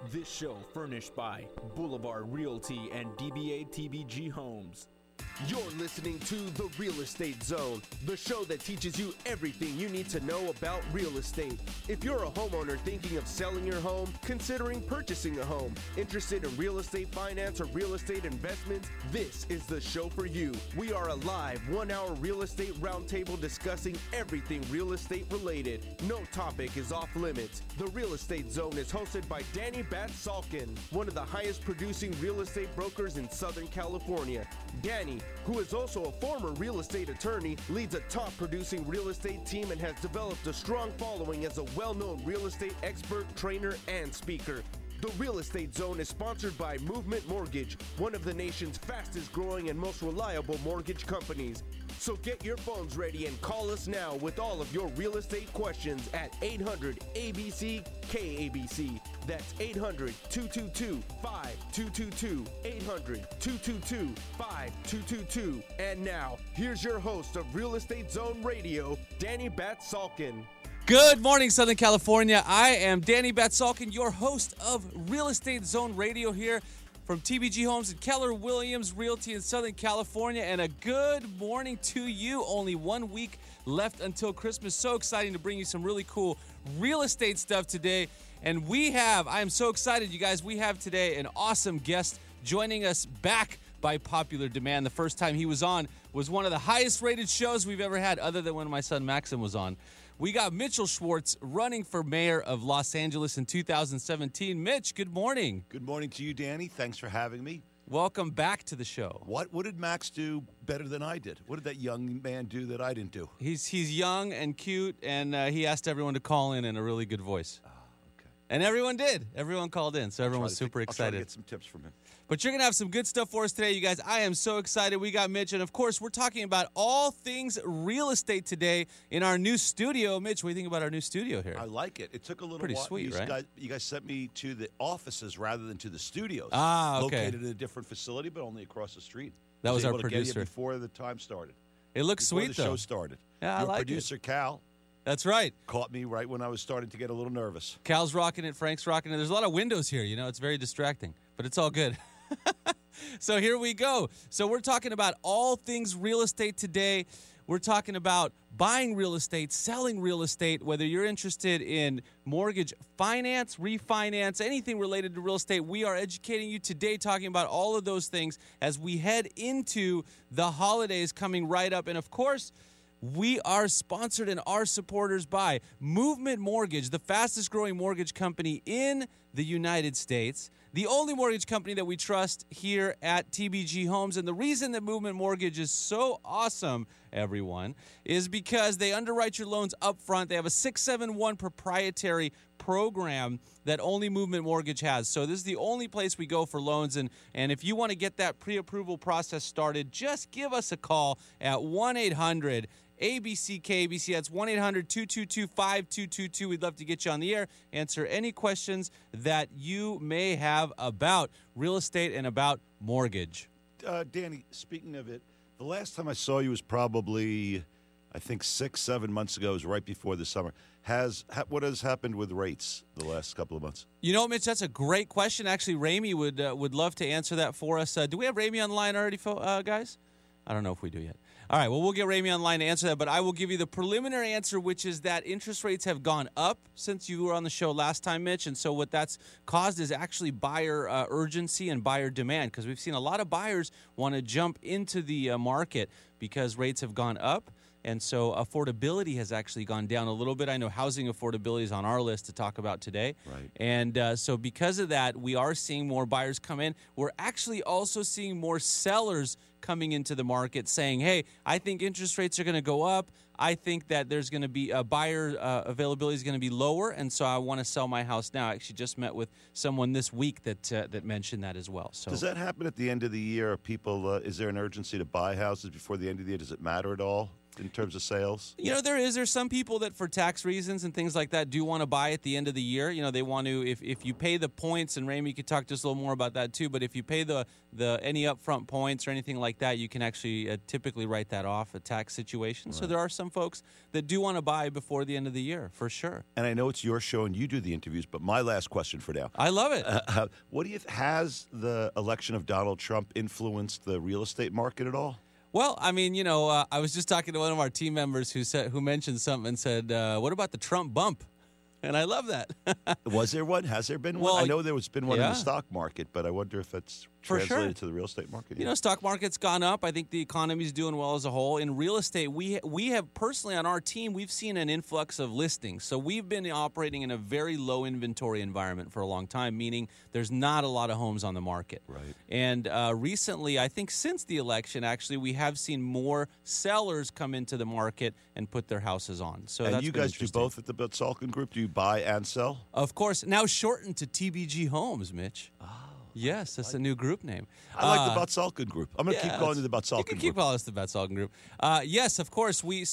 This show furnished by Boulevard Realty and DBA TBG Homes. You're listening to The Real Estate Zone, the show that teaches you everything you need to know about real estate. If you're a homeowner thinking of selling your home, considering purchasing a home, interested in real estate finance or real estate investments, this is the show for you. We are a live 1-hour real estate roundtable discussing everything real estate related. No topic is off limits. The Real Estate Zone is hosted by Danny Bat-Salkin, one of the highest producing real estate brokers in Southern California. Danny, who is also a former real estate attorney, leads a top-producing real estate team and has developed a strong following as a well-known real estate expert, trainer, and speaker. The Real Estate Zone is sponsored by Movement Mortgage, one of the nation's fastest-growing and most reliable mortgage companies. So get your phones ready and call us now with all of your real estate questions at 800-ABC-KABC. That's 800-222-5222, 800-222-5222. And now, here's your host of Real Estate Zone Radio, Danny Bat-Salkin. Good morning, Southern California. I am Danny Bat-Salkin, your host of Real Estate Zone Radio here from TBG Homes and Keller Williams Realty in Southern California. And a good morning to you. Only 1 week left until Christmas. So exciting to bring you some really cool real estate stuff today. And I am so excited, you guys. We have today an awesome guest joining us back by popular demand. The first time he was on was one of the highest rated shows we've ever had, other than when my son Maxim was on. We got Mitchell Schwartz running for mayor of Los Angeles in 2017. Mitch, good morning. Good morning to you, Danny. Thanks for having me. Welcome back to the show. What did Max do better than I did? What did that young man do that I didn't do? He's young and cute, and he asked everyone to call in a really good voice. Okay. And everyone did. Everyone called in, so everyone was super excited. I'll try to get some tips from him. But you're going to have some good stuff for us today, you guys. I am so excited. We got Mitch, and of course, we're talking about all things real estate today in our new studio. Mitch, what do you think about our new studio here? I like it. It took a little Pretty while. Sweet, right? You guys sent me to the offices rather than to the studios. Ah, okay. Located in a different facility, but only across the street. That was our able to producer. get you before the time started. It looks before sweet, the though. show started. Yeah, I Your like producer, Cal, That's right. caught me right when I was starting to get a little nervous. Cal's rocking it. Frank's rocking it. There's a lot of windows here. It's very distracting, but it's all good. So here we go. So we're talking about all things real estate today. We're talking about buying real estate, selling real estate, whether you're interested in mortgage finance, refinance, anything related to real estate. We are educating you today, talking about all of those things as we head into the holidays coming right up. And of course, we are sponsored and are supporters by Movement Mortgage, the fastest growing mortgage company in the United States, the only mortgage company that we trust here at TBG Homes. And the reason that Movement Mortgage is so awesome, everyone, is because they underwrite your loans up front. They have a 671 proprietary program that only Movement Mortgage has. So this is the only place we go for loans. And if you want to get that pre-approval process started, just give us a call at 1-800 ABC-KABC. That's 1-800-222-5222. We'd love to get you on the air, answer any questions that you may have about real estate and about mortgage. Danny, speaking of it, the last time I saw you was probably, I think, 6-7 months ago. It was right before the summer. What has happened with rates the last couple of months? You know, Mitch, that's a great question. Actually, Ramey would love to answer that for us. Do we have Ramey on the line already, guys? I don't know if we do yet. All right, well, we'll get Ramey online to answer that, but I will give you the preliminary answer, which is that interest rates have gone up since you were on the show last time, Mitch, and so what that's caused is actually buyer urgency and buyer demand, because we've seen a lot of buyers want to jump into the market because rates have gone up, and so affordability has actually gone down a little bit. I know housing affordability is on our list to talk about today. Right. And so because of that, we are seeing more buyers come in. We're actually also seeing more sellers coming into the market saying, hey, I think interest rates are going to go up. I think that there's going to be a buyer availability is going to be lower, and so I want to sell my house now. I actually just met with someone this week that mentioned that as well. So does that happen at the end of the year? People, is there an urgency to buy houses before the end of the year? Does it matter at all? in terms of sales? There's some people that for tax reasons and things like that do want to buy at the end of the year. They want to, if you pay the points, and Ramey could talk just a little more about that too, but if you pay the any upfront points or anything like that, you can actually typically write that off, a tax situation. Right. So there are some folks that do want to buy before the end of the year, for sure. And I know it's your show and you do the interviews, but my last question for now. I love it. What do you has the election of Donald Trump influenced the real estate market at all? Well, I mean, I was just talking to one of our team members who mentioned something and said, "What about the Trump bump?" And I love that. Was there one? Has there been one? I know there has been one in the stock market, but I wonder if it's translated to the real estate market. Stock market's gone up. I think the economy's doing well as a whole. In real estate, we have personally on our team, we've seen an influx of listings. So we've been operating in a very low inventory environment for a long time, meaning there's not a lot of homes on the market. Right. And recently, I think since the election, actually, we have seen more sellers come into the market and put their houses on. So and that's you guys do both at the Batsalkin Group? Do you buy and sell? Of course. Now shortened to TBG Homes, Mitch. Oh. Yes, that's a new group name. I like the Batsalkin Group. I'm going to keep calling you the Batsalkin Group. You can keep calling us the Batsalkin Group. Yes, of course. We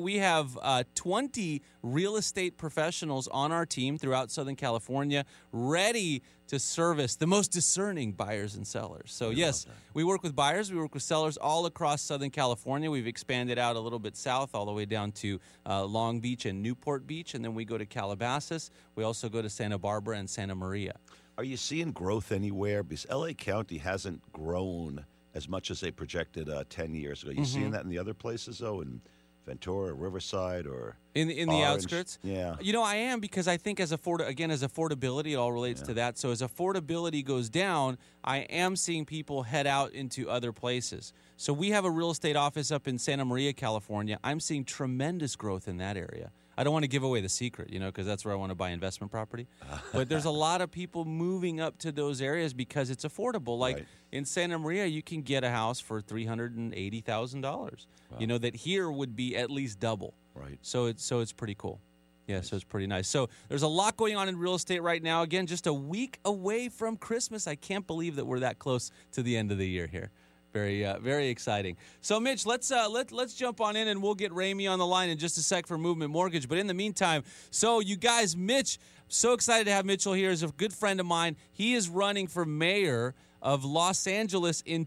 have 20 real estate professionals on our team throughout Southern California ready to service the most discerning buyers and sellers. So, yes, we work with buyers. We work with sellers all across Southern California. We've expanded out a little bit south all the way down to Long Beach and Newport Beach, and then we go to Calabasas. We also go to Santa Barbara and Santa Maria. Are you seeing growth anywhere? Because L.A. County hasn't grown as much as they projected 10 years ago. You seeing that in the other places, though, in Ventura, Riverside, or in the outskirts? Yeah. I am, because I think as affordability, it all relates to that. So as affordability goes down, I am seeing people head out into other places. So we have a real estate office up in Santa Maria, California. I'm seeing tremendous growth in that area. I don't want to give away the secret, because that's where I want to buy investment property. But there's a lot of people moving up to those areas because it's affordable. Like in Santa Maria, you can get a house for $380,000. Wow. That here would be at least double. Right. So it's pretty cool. Yeah, nice. So it's pretty nice. So there's a lot going on in real estate right now. Again, just a week away from Christmas. I can't believe that we're that close to the end of the year here. Very, very exciting. So, Mitch, let's jump on in, and we'll get Ramey on the line in just a sec for Movement Mortgage. But in the meantime, so you guys, Mitch, so excited to have Mitchell here. He's a good friend of mine. He is running for mayor of Los Angeles in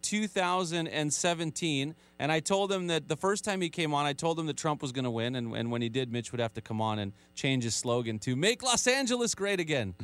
2017. And I told him that the first time he came on, I told him that Trump was going to win. And when he did, Mitch would have to come on and change his slogan to "Make Los Angeles Great Again."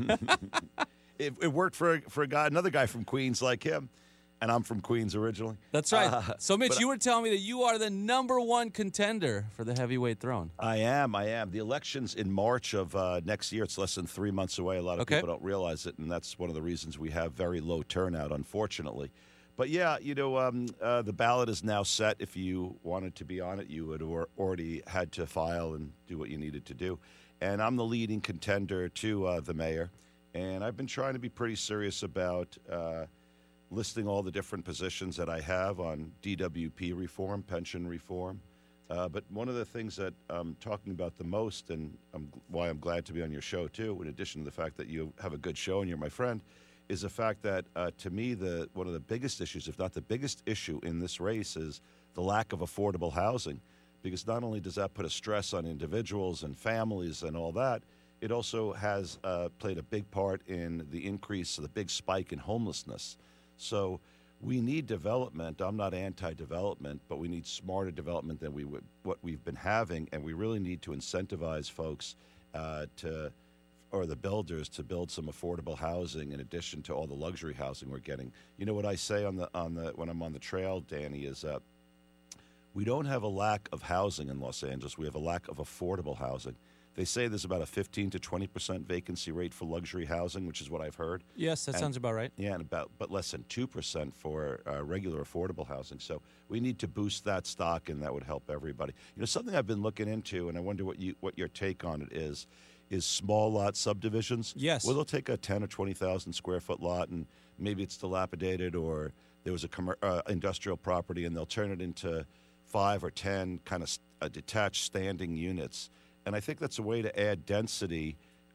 It worked for another guy from Queens like him. And I'm from Queens originally. That's right. So, Mitch, you were telling me that you are the number one contender for the heavyweight throne. I am. The election's in March of next year. It's less than 3 months away. A lot of people don't realize it, and that's one of the reasons we have very low turnout, unfortunately. But, yeah, the ballot is now set. If you wanted to be on it, you would already had to file and do what you needed to do. And I'm the leading contender to the mayor. And I've been trying to be pretty serious about listing all the different positions that I have on DWP reform, pension reform. But one of the things that I'm talking about the most, and why I'm glad to be on your show too, in addition to the fact that you have a good show and you're my friend, is the fact that to me one of the biggest issues, if not the biggest issue in this race, is the lack of affordable housing. Because not only does that put a stress on individuals and families and all that, it also has played a big part in the increase, the big spike in homelessness. So we need development. I'm not anti-development, but we need smarter development than what we've been having, and we really need to incentivize folks or the builders to build some affordable housing in addition to all the luxury housing we're getting. You know what I say when I'm on the trail, Danny, is that we don't have a lack of housing in Los Angeles. We have a lack of affordable housing. They say there's about a 15 to 20% vacancy rate for luxury housing, which is what I've heard. Yes, that sounds about right. Yeah, but less than 2% for regular affordable housing. So we need to boost that stock, and that would help everybody. Something I've been looking into, and I wonder what your take on it is small lot subdivisions. Yes. Well, they'll take a 10 or 20,000 square foot lot, and maybe it's dilapidated, or there was a industrial property, and they'll turn it into 5 or 10 kind of detached standing units. And I think that's a way to add density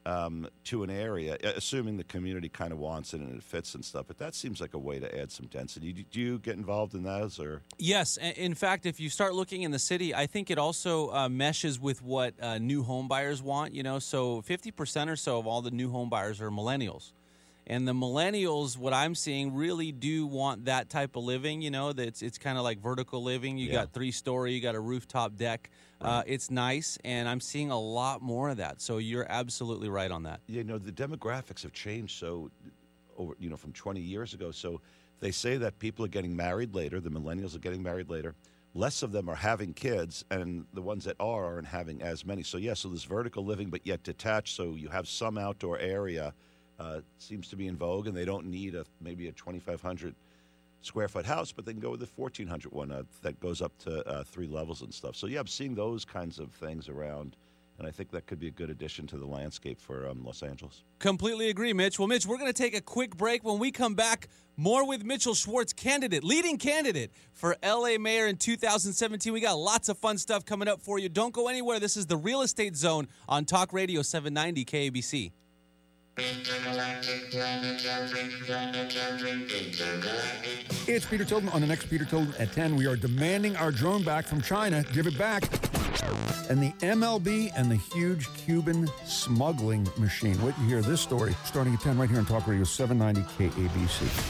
to an area, assuming the community kind of wants it and it fits and stuff. But that seems like a way to add some density. Do you get involved in those? Or? Yes. In fact, if you start looking in the city, I think it also meshes with what new home buyers want. So 50% or so of all the new home buyers are millennials. And the millennials, what I'm seeing, really do want that type of living. It's kind of like vertical living. You got 3-story, you got a rooftop deck. It's nice, and I'm seeing a lot more of that. So you're absolutely right on that. The demographics have changed from 20 years ago. So they say that people are getting married later. The millennials are getting married later. Less of them are having kids, and the ones that aren't having as many. So so this vertical living, but yet detached. So you have some outdoor area. Seems to be in vogue, and they don't need maybe a 2,500 square foot house, but they can go with the 1,400 one that goes up to 3 levels and stuff. So I'm seeing those kinds of things around, and I think that could be a good addition to the landscape for Los Angeles. Completely agree, Mitch. Well, Mitch, we're going to take a quick break. When we come back, more with Mitchell Schwartz, leading candidate for LA Mayor in 2017. We got lots of fun stuff coming up for you. Don't go anywhere. This is the Real Estate Zone on Talk Radio 790 KABC. It's Peter Tilden on the next Peter Tilden at 10. We are demanding our drone back from China. Give it back. And the MLB and the huge Cuban smuggling machine. Wait to hear this story starting at 10 right here on Talk Radio 790 KABC.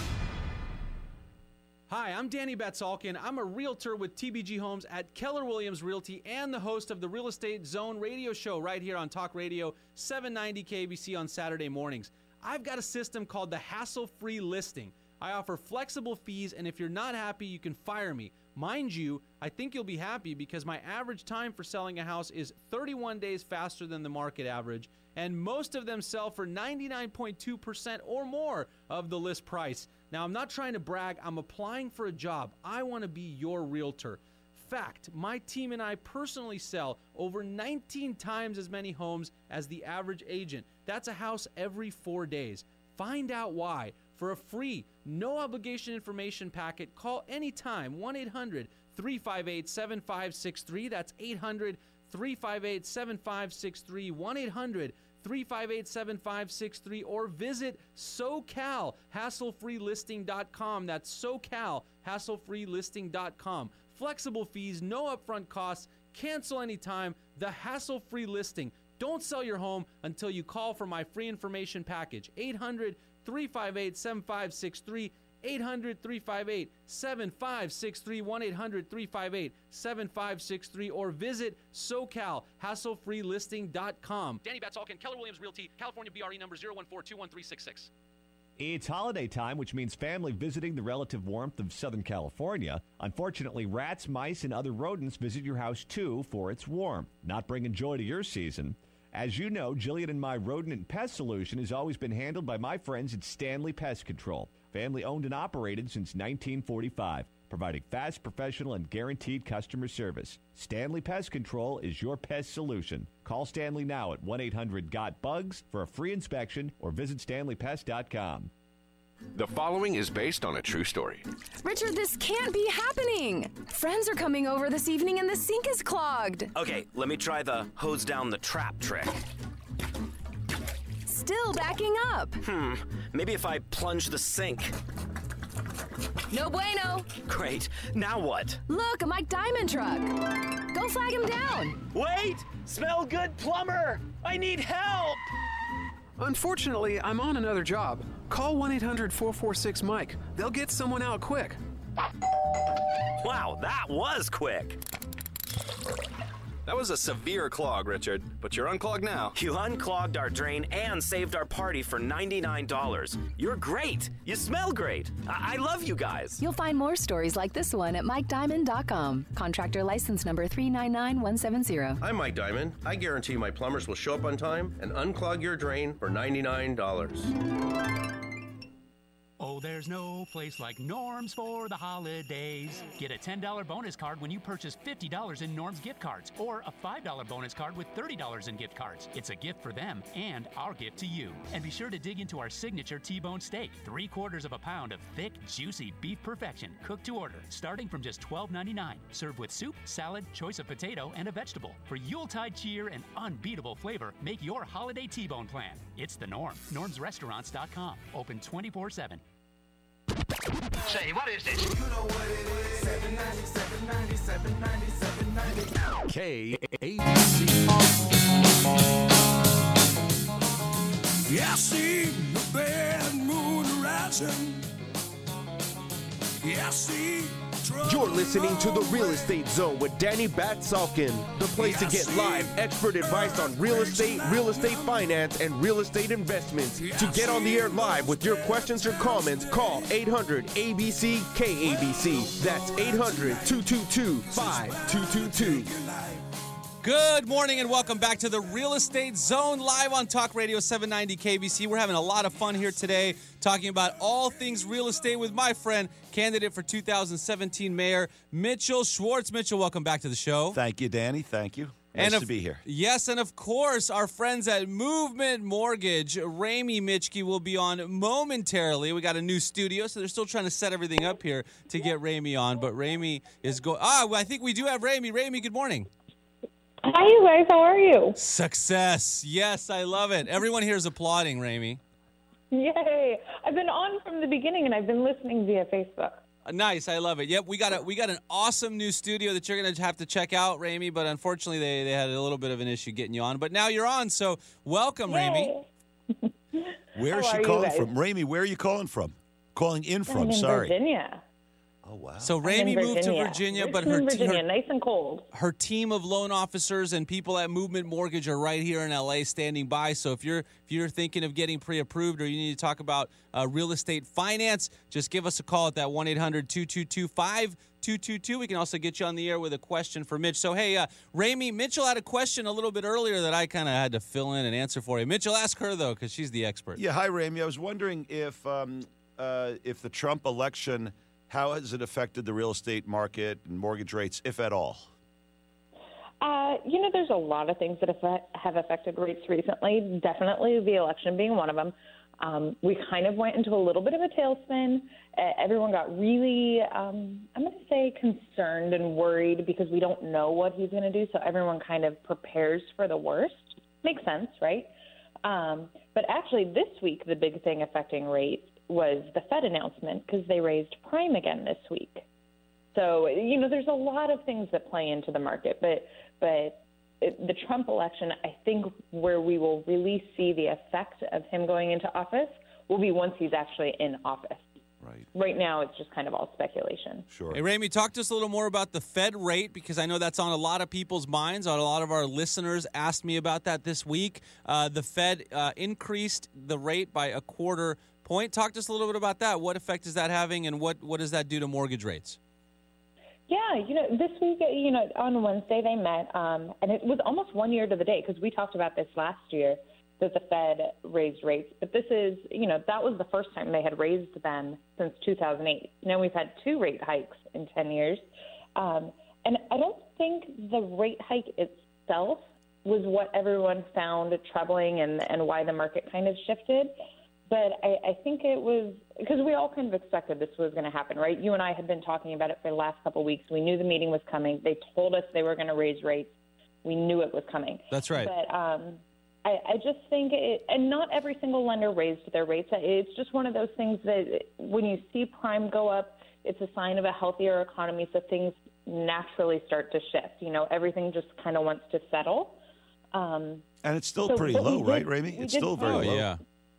Hi, I'm Danny Batsalkin. I'm a realtor with TBG Homes at Keller Williams Realty and the host of the Real Estate Zone radio show right here on Talk Radio 790 KABC on Saturday mornings. I've got a system called the Hassle-Free Listing. I offer flexible fees, and if you're not happy, you can fire me. Mind you, I think you'll be happy because my average time for selling a house is 31 days faster than the market average, and most of them sell for 99.2% or more of the list price. Now, I'm not trying to brag. I'm applying for a job. I want to be your realtor. Fact, my team and I personally sell over 19 times as many homes as the average agent. That's a house every 4 days. Find out why. For a free, no-obligation information packet, call anytime, 1-800-358-7563. That's 800-358-7563, 1-800-358-7563, or visit SoCalHassleFreeListing.com. That's SoCalHassleFreeListing.com. Flexible fees, no upfront costs, cancel anytime. The Hassle-Free Listing. Don't sell your home until you call for my free information package. 800-358-7563, 800-358-7563, 1-800-358-7563, or visit SoCalHassleFreeListing.com. Danny Batsalkin, Keller Williams Realty, California BRE number 014213666. It's holiday time, which means family visiting the relative warmth of Southern California. Unfortunately, rats, mice, and other rodents visit your house too, for it's warm, not bringing joy to your season. As you know, Jillian and my rodent and pest solution has always been handled by my friends at Stanley Pest Control, family owned and operated since 1945, providing fast, professional, and guaranteed customer service. Stanley Pest Control is your pest solution. Call Stanley now at 1-800-GOT-BUGS for a free inspection or visit StanleyPest.com. The following is based on a true story. Richard, this can't be happening. Friends are coming over this evening and the sink is clogged. Okay, let me try the hose down the trap trick. Still backing up. Maybe if I plunge the sink. No bueno. Great. Now what? Look, a Mike Diamond truck. Go flag him down. Wait! Smell good plumber! I need help! Unfortunately, I'm on another job. Call 1-800-446-MIKE. They'll get someone out quick. Wow, that was quick. That was a severe clog, Richard, but you're unclogged now. You unclogged our drain and saved our party for $99. You're great. You smell great. I love you guys. You'll find more stories like this one at MikeDiamond.com. Contractor license number 399170. I'm Mike Diamond. I guarantee my plumbers will show up on time and unclog your drain for $99. Oh, there's no place like Norm's for the holidays. Get a $10 bonus card when you purchase $50 in Norm's gift cards, or a $5 bonus card with $30 in gift cards. It's a gift for them and our gift to you. And be sure to dig into our signature T-bone steak, 3/4 of a pound of thick, juicy beef perfection, cooked to order, starting from just $12.99. Served with soup, salad, choice of potato, and a vegetable. For Yuletide cheer and unbeatable flavor, make your holiday T-bone plan. It's the Norm. NormsRestaurants.com. Open 24/7. Say, what is this? You know what it is. 790, 790, 790, 790. KABC. Yeah, I see the bad moon rising. Yeah, I see. You're listening to The Real Estate Zone with Danny Batsalkin, the place to get live expert advice on real estate finance, and real estate investments. To get on the air live with your questions or comments, call 800-ABC-KABC. That's 800-222-5222. Good morning and welcome back to the Real Estate Zone, live on Talk Radio 790 KBC. We're having a lot of fun here today talking about all things real estate with my friend, candidate for 2017 mayor, Mitchell Schwartz. Mitchell, welcome back to the show. Thank you, Danny. Thank you. Nice to be here. Yes, and of course, our friends at Movement Mortgage, Ramey Mitchke, will be on momentarily. We got a new studio, so they're still trying to set everything up here to get Ramey on, but Ramey is going. I think we do have Ramey. Ramey, good morning. Hi, you guys. How are you? Success. Yes, I love it. Everyone here is applauding, Ramey. Yay. I've been on from the beginning, and I've been listening via Facebook. Nice. I love it. Yep, we got an awesome new studio that you're going to have to check out, Ramey, but unfortunately they had a little bit of an issue getting you on. But now you're on, so welcome, Ramey. Where is she calling from? Ramey, where are you calling from? Calling in from, I'm in sorry. Virginia. Oh, wow. So Ramey moved to Virginia, but her nice and cold. Her team of loan officers and people at Movement Mortgage are right here in LA standing by. So if you're thinking of getting pre-approved or you need to talk about real estate finance, just give us a call at that 1-800-222-5222. We can also get you on the air with a question for Mitch. So hey, Ramey, Mitchell had a question a little bit earlier that I kind of had to fill in and answer for you. Mitchell, ask her though, because she's the expert. Yeah, hi Ramey. I was wondering if the Trump election, how has it affected the real estate market and mortgage rates, if at all? There's a lot of things that have affected rates recently. Definitely the election being one of them. We kind of went into a little bit of a tailspin. Everyone got really, I'm going to say, concerned and worried because we don't know what he's going to do. So everyone kind of prepares for the worst. Makes sense, right? But actually this week, the big thing affecting rates was the Fed announcement because they raised prime again this week. So, there's a lot of things that play into the market, but the Trump election, I think where we will really see the effect of him going into office will be once he's actually in office. Right. Right now, it's just kind of all speculation. Sure. Hey, Ramey, talk to us a little more about the Fed rate because I know that's on a lot of people's minds. A lot of our listeners asked me about that this week. The Fed increased the rate by a quarter point. Talk to us a little bit about that. What effect is that having, and what does that do to mortgage rates? Yeah, this week, on Wednesday they met, and it was almost 1 year to the day because we talked about this last year that the Fed raised rates. But this is, that was the first time they had raised them since 2008. Now we've had 2 rate hikes in 10 years. And I don't think the rate hike itself was what everyone found troubling and why the market kind of shifted. But I think it was because we all kind of expected this was going to happen, right? You and I had been talking about it for the last couple of weeks. We knew the meeting was coming. They told us they were going to raise rates. We knew it was coming. That's right. But I just think and not every single lender raised their rates. It's just one of those things that when you see prime go up, it's a sign of a healthier economy. So things naturally start to shift. Everything just kind of wants to settle. And it's still pretty low, right, Ramey? It's still very low. Yeah.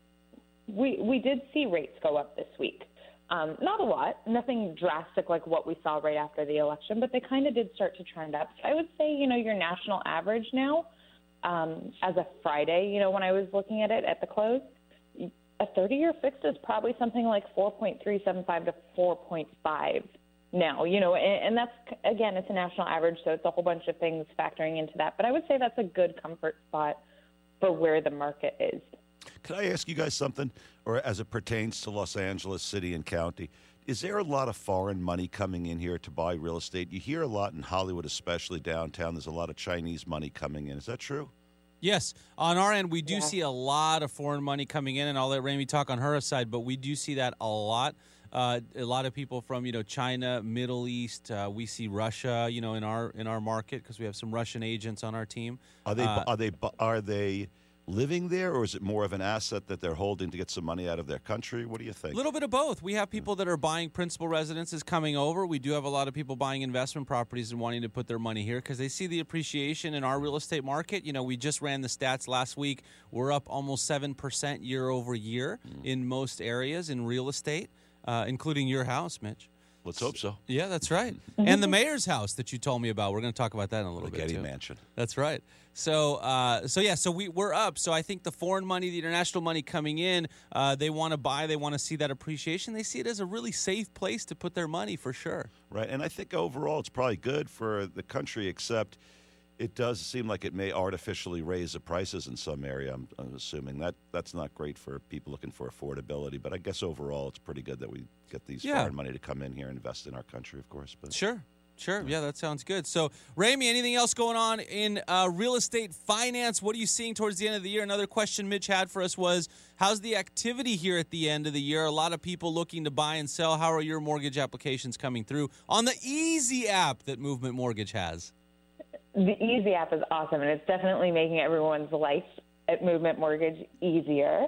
We did see rates go up this week. Not a lot, nothing drastic like what we saw right after the election, but they kind of did start to trend up. So I would say, your national average now, as of Friday, when I was looking at it at the close, a 30-year fixed is probably something like 4.375 to 4.5 now, and that's, again, it's a national average, so it's a whole bunch of things factoring into that. But I would say that's a good comfort spot for where the market is. Can I ask you guys something, or as it pertains to Los Angeles City and County? Is there a lot of foreign money coming in here to buy real estate? You hear a lot in Hollywood, especially downtown. There's a lot of Chinese money coming in. Is that true? Yes. On our end, we do see a lot of foreign money coming in, and I'll let Rami talk on her side, but we do see that a lot. A lot of people from, China, Middle East. We see Russia, in our market because we have some Russian agents on our team. Are they living there, or is it more of an asset that they're holding to get some money out of their country? What do you think? A little bit of both. We have people that are buying principal residences coming over. We do have a lot of people buying investment properties and wanting to put their money here because they see the appreciation in our real estate market. We just ran the stats last week. We're up almost 7% year over year in most areas in real estate, including your house, Mitch. Let's hope so. Yeah, that's right. And the mayor's house that you told me about. We're going to talk about that in a little bit, Getty too. Mansion. That's right. So we're up. So I think the foreign money, the international money coming in, they want to buy. They want to see that appreciation. They see it as a really safe place to put their money for sure. Right. And I think overall it's probably good for the country, except it does seem like it may artificially raise the prices in some area. I'm assuming that's not great for people looking for affordability. But I guess overall it's pretty good that we get these foreign money to come in here and invest in our country, of course. But Sure. Yeah, that sounds good. So, Rami, anything else going on in real estate finance? What are you seeing towards the end of the year? Another question Mitch had for us was, how's the activity here at the end of the year? A lot of people looking to buy and sell. How are your mortgage applications coming through on the Easy app that Movement Mortgage has? The Easy app is awesome, and it's definitely making everyone's life at Movement Mortgage easier.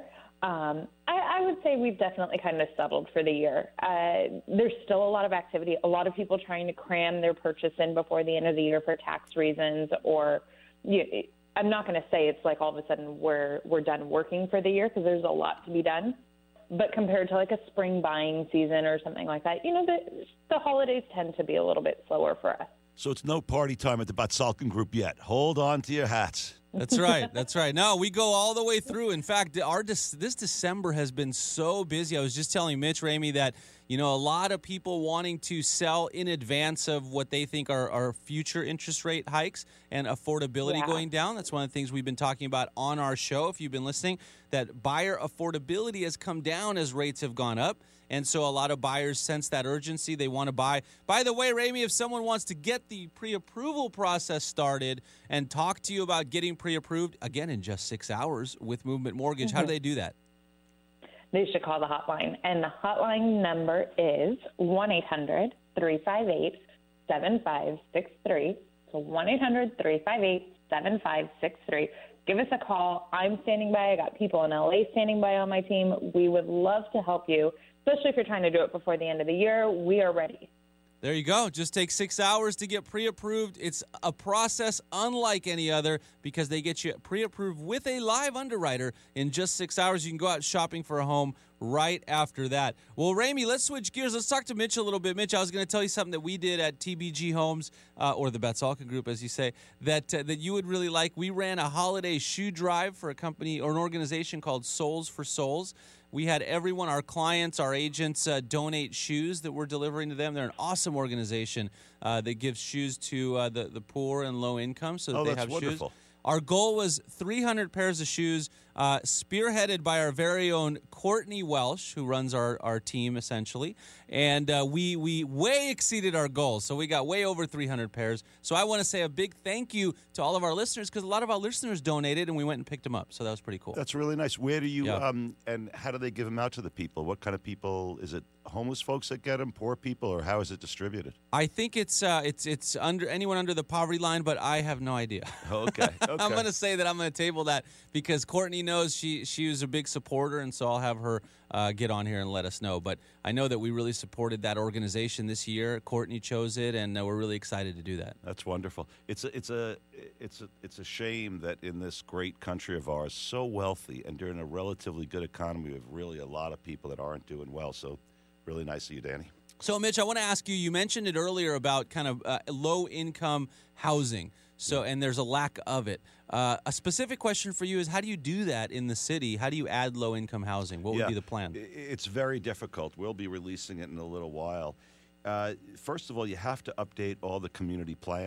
I would say we've definitely kind of settled for the year. There's still a lot of activity, a lot of people trying to cram their purchase in before the end of the year for tax reasons, or I'm not going to say it's like all of a sudden we're done working for the year because there's a lot to be done. But compared to like a spring buying season or something like that, the holidays tend to be a little bit slower for us. So it's no party time at the Batsalkin Group yet. Hold on to your hats. That's right. That's right. No, we go all the way through. In fact, this December has been so busy. I was just telling Mitch Ramey that, a lot of people wanting to sell in advance of what they think are future interest rate hikes and affordability going down. That's one of the things we've been talking about on our show, if you've been listening, that buyer affordability has come down as rates have gone up. And so a lot of buyers sense that urgency. They want to buy. By the way, Ramey, if someone wants to get the pre-approval process started and talk to you about getting pre-approved, again, in just 6 hours with Movement Mortgage, how do they do that? They should call the hotline. And the hotline number is 1-800-358-7563. So 1-800-358-7563. Give us a call. I'm standing by. I got people in LA standing by on my team. We would love to help you, especially if you're trying to do it before the end of the year. We are ready. There you go. Just take 6 hours to get pre-approved. It's a process unlike any other because they get you pre-approved with a live underwriter in just 6 hours. You can go out shopping for a home right after that. Well, Ramey, let's switch gears. Let's talk to Mitch a little bit. Mitch, I was going to tell you something that we did at TBG Homes, or the Batsalkin Group, as you say, that you would really like. We ran a holiday shoe drive for a company or an organization called Souls for Souls. We had everyone, our clients, our agents, donate shoes that we're delivering to them. They're an awesome organization that gives shoes to the poor and low income so that they have wonderful. shoes. Our goal was 300 pairs of shoes, spearheaded by our very own Courtney Welsh, who runs our team, essentially. And we way exceeded our goals, so we got way over 300 pairs. So I want to say a big thank you to all of our listeners because a lot of our listeners donated, and we went and picked them up. So that was pretty cool. That's really nice. Where do you, and how do they give them out to the people? What kind of people? Is it homeless folks that get them, poor people, or how is it distributed? I think it's under anyone under the poverty line, but I have no idea. Okay. I'm going to say that I'm going to table that because Courtney knows she was a big supporter, and so I'll have her get on here and let us know. But I know that we really supported that organization this year. Courtney chose it, and we're really excited to do that. That's wonderful. It's a shame that in this great country of ours, so wealthy, and during a relatively good economy, we have really a lot of people that aren't doing well. So really nice of you, Danny. So, Mitch, I want to ask you, you mentioned it earlier about kind of low-income housing. So, and there's a lack of it. A specific question for you is, how do you do that in the city? How do you add low-income housing? What would be the plan? It's very difficult. We'll be releasing it in a little while. First of all, you have to update all the community plans.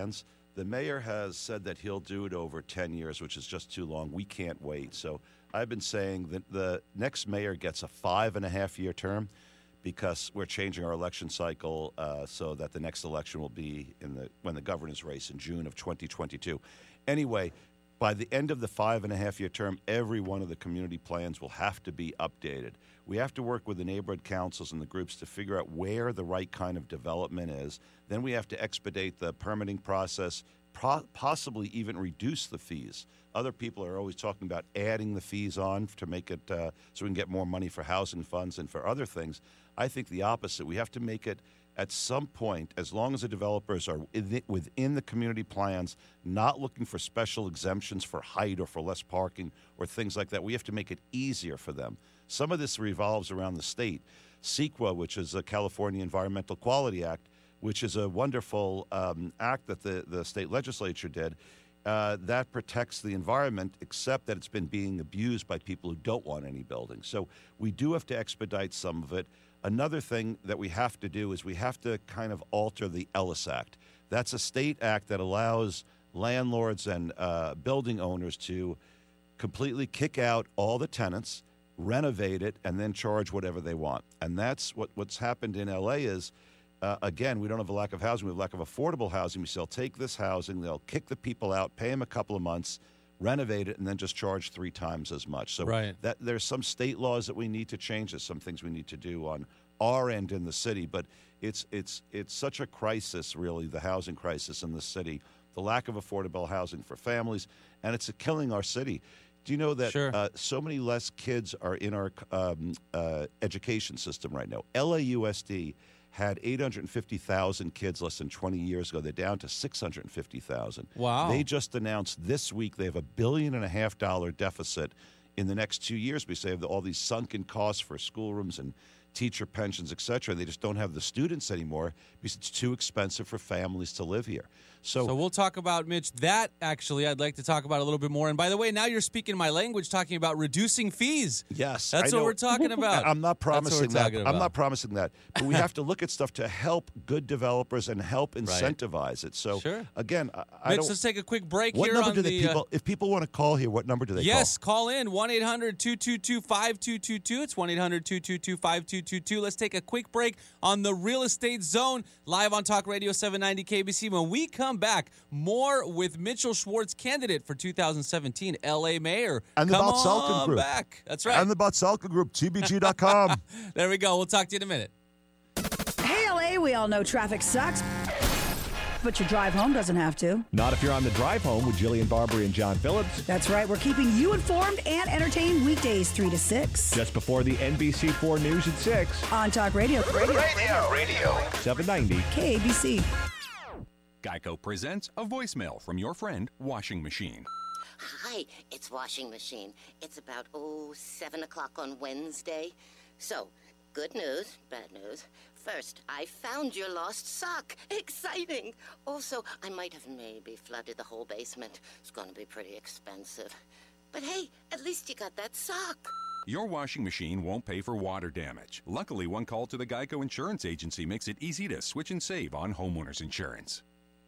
The mayor has said that he'll do it over 10 years, which is just too long. We can't wait. So I've been saying that the next mayor gets a 5.5-year term because we're changing our election cycle so that the next election will be when the governor's race in June of 2022. Anyway, by the end of the 5.5-year term, every one of the community plans will have to be updated. We have to work with the neighborhood councils and the groups to figure out where the right kind of development is. Then we have to expedite the permitting process, possibly even reduce the fees. Other people are always talking about adding the fees on to make it so we can get more money for housing funds and for other things. I think the opposite. We have to make it at some point, as long as the developers are within the community plans, not looking for special exemptions for height or for less parking or things like that, we have to make it easier for them. Some of this revolves around the state. CEQA, which is the California Environmental Quality Act, which is a wonderful act that the state legislature did, that protects the environment, except that it's been being abused by people who don't want any buildings. So we do have to expedite some of it. Another thing that we have to do is we have to kind of alter the Ellis Act. That's a state act that allows landlords and building owners to completely kick out all the tenants, renovate it, and then charge whatever they want. And that's what's happened in L.A. is, again, we don't have a lack of housing. We have a lack of affordable housing. So they'll take this housing, they'll kick the people out, pay them a couple of months, renovate it, and then just charge 3 times as much. So that there's some state laws that we need to change. There's some things we need to do on our end in the city. But it's such a crisis, really, the housing crisis in the city, the lack of affordable housing for families, and it's killing our city. Do you know that so many less kids are in our education system right now? LAUSD had 850,000 kids less than 20 years ago. They're down to 650,000. Wow. They just announced this week they have $1.5 billion deficit in the next 2 years. We say all these sunken costs for schoolrooms and teacher pensions, et cetera. They just don't have the students anymore because it's too expensive for families to live here. So we'll talk about, Mitch, that actually I'd like to talk about a little bit more. And by the way, now you're speaking my language, talking about reducing fees. Yes. That's what we're talking about. I'm not promising that. I'm not promising that. But we have to look at stuff to help good developers and help incentivize it. So, again, I Mitch, don't... let's take a quick break what here. Number on do the, people, if people want to call here, what number do they call? Yes, call in, 1-800-222-5222. It's 1-800-222-5222. Let's take a quick break on the Real Estate Zone, live on Talk Radio 790 KBC. When we come back, more with Mitchell Schwartz, candidate for 2017 LA Mayor. And the Botsalkin Group. Back. That's right. And the Botsalkin Group, TBG.com. There we go. We'll talk to you in a minute. Hey, LA, we all know traffic sucks, but your drive home doesn't have to. Not if you're on the drive home with Jillian Barbary and John Phillips. That's right. We're keeping you informed and entertained weekdays 3 to 6. Just before the NBC4 News at 6. On Talk Radio. Radio. 790 KABC. Geico presents a voicemail from your friend, Washing Machine. Hi, it's Washing Machine. It's about, 7 o'clock on Wednesday. So, good news, bad news. First, I found your lost sock. Exciting. Also, I might have maybe flooded the whole basement. It's going to be pretty expensive. But hey, at least you got that sock. Your washing machine won't pay for water damage. Luckily, one call to the Geico Insurance Agency makes it easy to switch and save on homeowners insurance.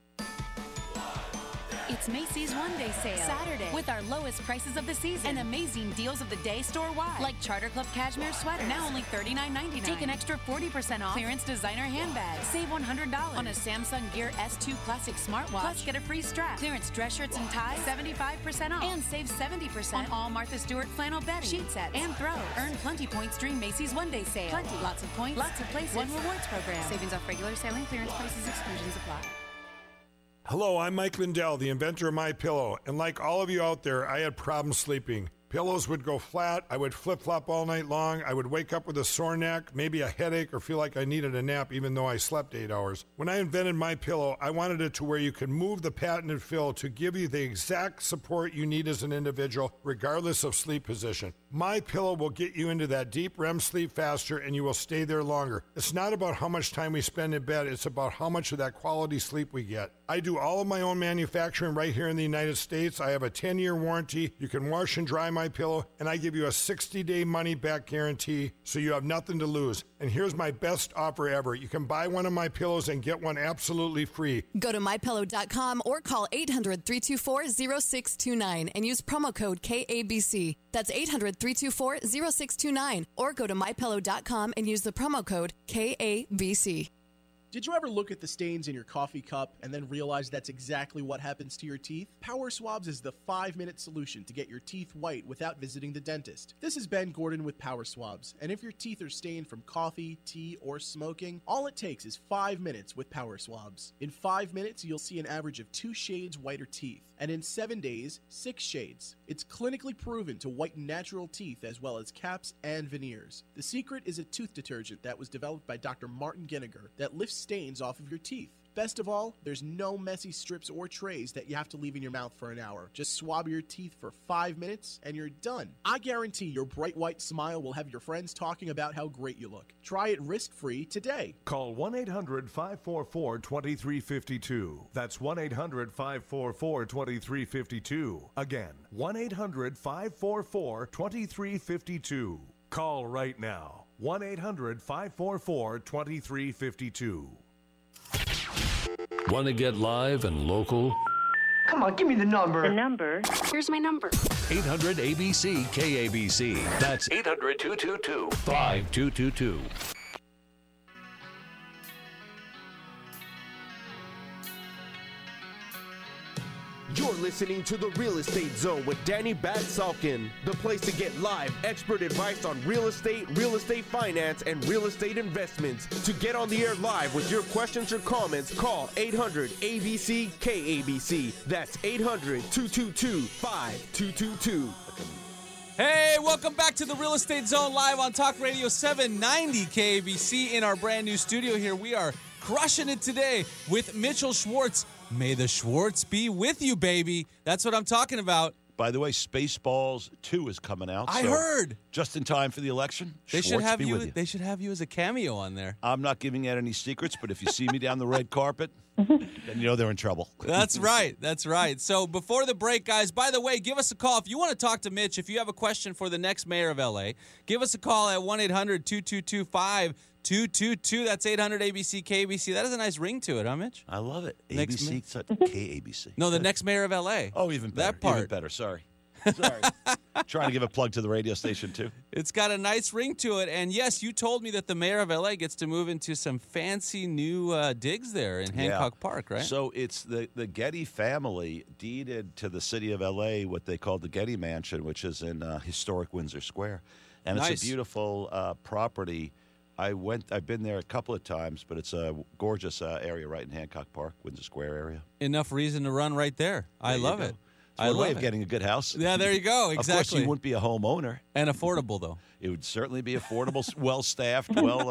It's Macy's One Day Sale. Saturday. With our lowest prices of the season. And amazing deals of the day store-wide. Like Charter Club cashmere sweater. Now only $39.99. Take an extra 40% off. Clearance designer handbags. Save $100 on a Samsung Gear S2 Classic smartwatch. Plus get a free strap. Clearance dress shirts and ties. 75% off. And save 70% on all Martha Stewart flannel bedding. Sheet sets. And throws. Earn plenty points during Macy's One Day Sale. Plenty. Lots of points. Lots of places. One rewards program. Savings off regular sale and clearance prices. Exclusions apply. Hello, I'm Mike Lindell, the inventor of MyPillow, and like all of you out there, I had problems sleeping. Pillows would go flat, I would flip-flop all night long, I would wake up with a sore neck, maybe a headache, or feel like I needed a nap even though I slept 8 hours. When I invented MyPillow, I wanted it to where you can move the patented fill to give you the exact support you need as an individual, regardless of sleep position. MyPillow will get you into that deep REM sleep faster, and you will stay there longer. It's not about how much time we spend in bed. It's about how much of that quality sleep we get. I do all of my own manufacturing right here in the United States. I have a 10-year warranty. You can wash and dry MyPillow, and I give you a 60-day money-back guarantee, so you have nothing to lose. And here's my best offer ever. You can buy one of my pillows and get one absolutely free. Go to MyPillow.com or call 800-324-0629 and use promo code KABC. That's 800-324-0629 or go to MyPillow.com and use the promo code KABC. Did you ever look at the stains in your coffee cup and then realize that's exactly what happens to your teeth? Power Swabs is the 5-minute solution to get your teeth white without visiting the dentist. This is Ben Gordon with Power Swabs, and if your teeth are stained from coffee, tea, or smoking, all it takes is 5 minutes with Power Swabs. In 5 minutes, you'll see an average of 2 shades whiter teeth, and in 7 days, 6 shades. It's clinically proven to whiten natural teeth as well as caps and veneers. The secret is a tooth detergent that was developed by Dr. Martin Ginniger that lifts stains off of your teeth. Best of all, there's no messy strips or trays that you have to leave in your mouth for an hour. Just swab your teeth for 5 minutes and you're done. I guarantee your bright white smile will have your friends talking about how great you look. Try it risk-free today. Call 1-800-544-2352. That's 1-800-544-2352. Again, 1-800-544-2352. Call right now. 1-800-544-2352. Want to get live and local? Come on, give me the number. The number? Here's my number. 800-ABC-KABC. That's 800-222-5222. You're listening to The Real Estate Zone with Danny Batsalkin, the place to get live, expert advice on real estate finance, and real estate investments. To get on the air live with your questions or comments, call 800-ABC-KABC. That's 800-222-5222. Hey, welcome back to The Real Estate Zone live on Talk Radio 790 KABC in our brand new studio here. We are crushing it today with Mitchell Schwartz. May the Schwartz be with you, baby. That's what I'm talking about. By the way, Spaceballs 2 is coming out. I heard. Just in time for the election. They should have you. They should have you as a cameo on there. I'm not giving out any secrets, but if you see me down the red carpet, then you know they're in trouble. That's right. That's right. So before the break, guys, by the way, give us a call. If you want to talk to Mitch, if you have a question for the next mayor of L.A., give us a call at 1-800-222-5222. That's 800-ABC-KABC. That has a nice ring to it, huh, Mitch? I love it. ABC, KABC. No, the next mayor of L.A. Oh, even better. That part. Even better. Sorry. Trying to give a plug to the radio station, too. It's got a nice ring to it. And, yes, you told me that the mayor of L.A. gets to move into some fancy new digs there in Hancock Park, right? So it's the Getty family deeded to the city of L.A. what they call the Getty Mansion, which is in historic Windsor Square. And it's a beautiful property. I've been there a couple of times, but it's a gorgeous area right in Hancock Park, Windsor Square area. Enough reason to run right there. I love it. It's one way of getting a good house. Yeah, there you go. Exactly. Of course, you wouldn't be a homeowner. And affordable, though. It would certainly be affordable, well-staffed,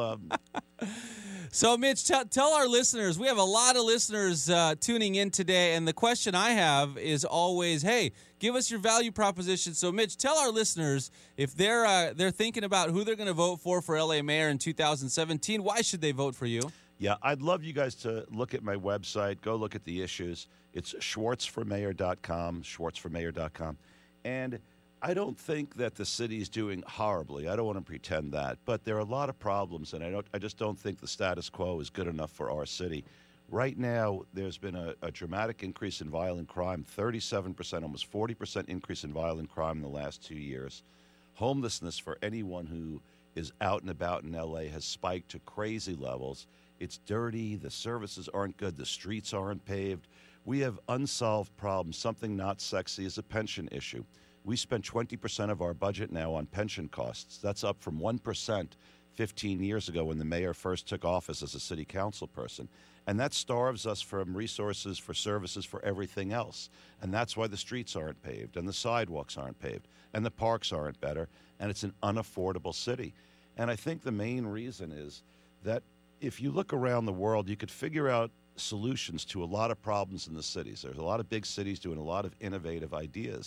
So, Mitch, tell our listeners, we have a lot of listeners tuning in today, and the question I have is always, hey, give us your value proposition. So, Mitch, tell our listeners, if they're thinking about who they're going to vote for L.A. mayor in 2017, why should they vote for you? Yeah, I'd love you guys to look at my website. Go look at the issues. It's schwartzformayor.com, schwartzformayor.com. And I don't think that the city is doing horribly. I don't want to pretend that. But there are a lot of problems, and I just don't think the status quo is good enough for our city. Right now, there's been a dramatic increase in violent crime, 37%, almost 40% increase in violent crime in the last 2 years. Homelessness for anyone who is out and about in L.A. has spiked to crazy levels. It's dirty. The services aren't good. The streets aren't paved. We have unsolved problems. Something not sexy is a pension issue. We spend 20% of our budget now on pension costs. That's up from 1% 15 years ago when the mayor first took office as a city council person. And that starves us from resources for services for everything else. And that's why the streets aren't paved and the sidewalks aren't paved and the parks aren't better. And it's an unaffordable city. And I think the main reason is that if you look around the world, you could figure out solutions to a lot of problems in the cities. There's a lot of big cities doing a lot of innovative ideas.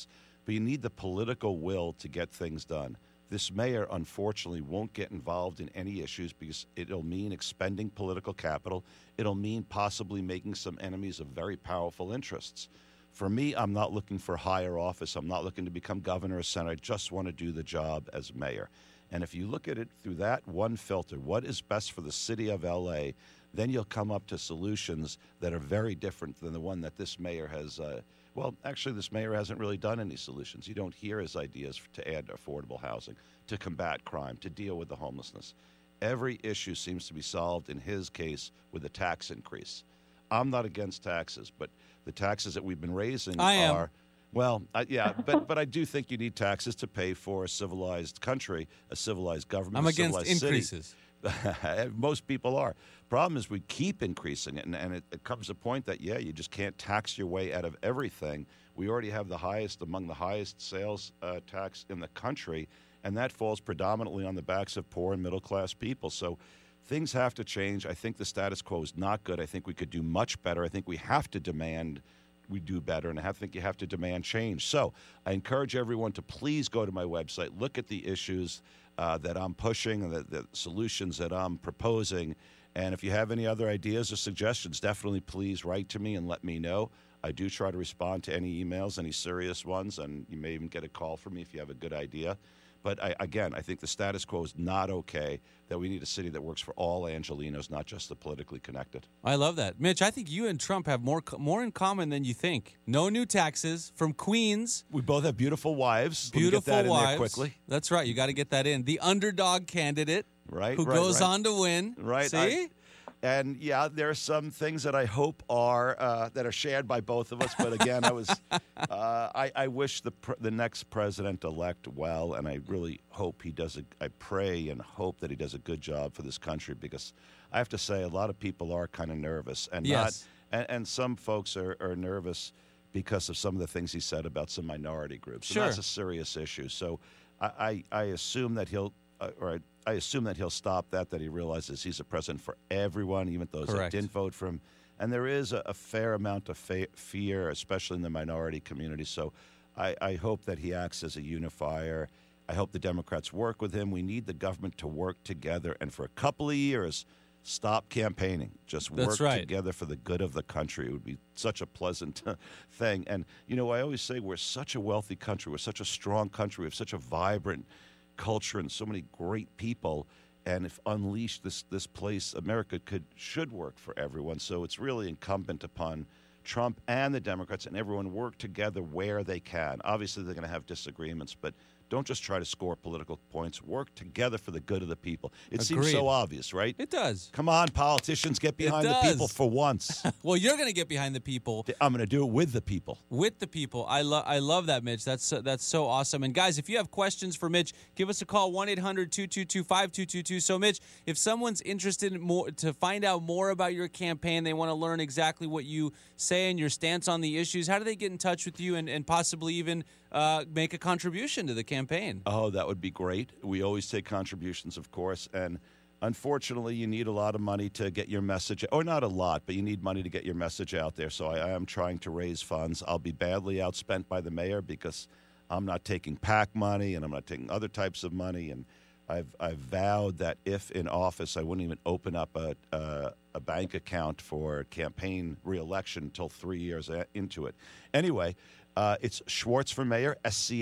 but you need the political will to get things done. This mayor, unfortunately, won't get involved in any issues because it'll mean expending political capital. It'll mean possibly making some enemies of very powerful interests. For me, I'm not looking for higher office. I'm not looking to become governor or senator. I just want to do the job as mayor. And if you look at it through that one filter, what is best for the city of L.A., then you'll come up to solutions that are very different than the one that this mayor has. Well, actually, this mayor hasn't really done any solutions. You don't hear his ideas to add affordable housing, to combat crime, to deal with the homelessness. Every issue seems to be solved, in his case, with a tax increase. I'm not against taxes, but the taxes that we've been raising are... Well, but I do think you need taxes to pay for a civilized country, a civilized government. I'm a against civilized increases. City. Most people are. Problem is we keep increasing it, and it comes to a point that, you just can't tax your way out of everything. We already have among the highest sales tax in the country, and that falls predominantly on the backs of poor and middle-class people. So things have to change. I think the status quo is not good. I think we could do much better. I think we have to demand we do better, and I think you have to demand change. So I encourage everyone to please go to my website, look at the issues that I'm pushing and the solutions that I'm proposing. And if you have any other ideas or suggestions, definitely please write to me and let me know. I do try to respond to any emails, any serious ones, and you may even get a call from me if you have a good idea. But I think the status quo is not okay, that we need a city that works for all Angelenos, not just the politically connected. I love that. Mitch, I think you and Trump have more in common than you think. No new taxes from Queens. We both have beautiful wives. Beautiful Let me get that wives. in there quickly. That's right. You got to get that in. The underdog candidate who goes on to win. Right. See? And there are some things that I hope are that are shared by both of us. But again, I wish the next president-elect well, and I really hope he does. I pray and hope that he does a good job for this country, because I have to say a lot of people are kind of nervous, and and some folks are nervous because of some of the things he said about some minority groups. Sure, and that's a serious issue. So I assume that he'll. I assume that he'll stop that he realizes he's a president for everyone, even those that didn't vote for him. And there is a fair amount of fear, especially in the minority community. So I hope that he acts as a unifier. I hope the Democrats work with him. We need the government to work together. And for a couple of years, stop campaigning. Just work together for the good of the country. It would be such a pleasant thing. And, I always say we're such a wealthy country. We're such a strong country. We have such a vibrant culture and so many great people, and if unleashed, this place, America, should work for everyone. So it's really incumbent upon Trump and the Democrats and everyone work together where they can. Obviously, they're going to have disagreements, but don't just try to score political points. Work together for the good of the people. It seems so obvious, right? It does. Come on, politicians, get behind the people for once. Well, you're going to get behind the people. I'm going to do it with the people. With the people. I love that, Mitch. That's so awesome. And guys, if you have questions for Mitch, give us a call, 1-800-222-5222. So, Mitch, if someone's interested to find out more about your campaign, they want to learn exactly what you say and your stance on the issues, how do they get in touch with you and possibly even make a contribution to the campaign? Oh, that would be great. We always take contributions, of course, and unfortunately, you need a lot of money to get your message, or not a lot, but you need money to get your message out there. So I am trying to raise funds. I'll be badly outspent by the mayor because I'm not taking PAC money and I'm not taking other types of money. And I've vowed that if in office, I wouldn't even open up a bank account for campaign re-election until 3 years into it. Anyway. It's Schwartz for Mayor,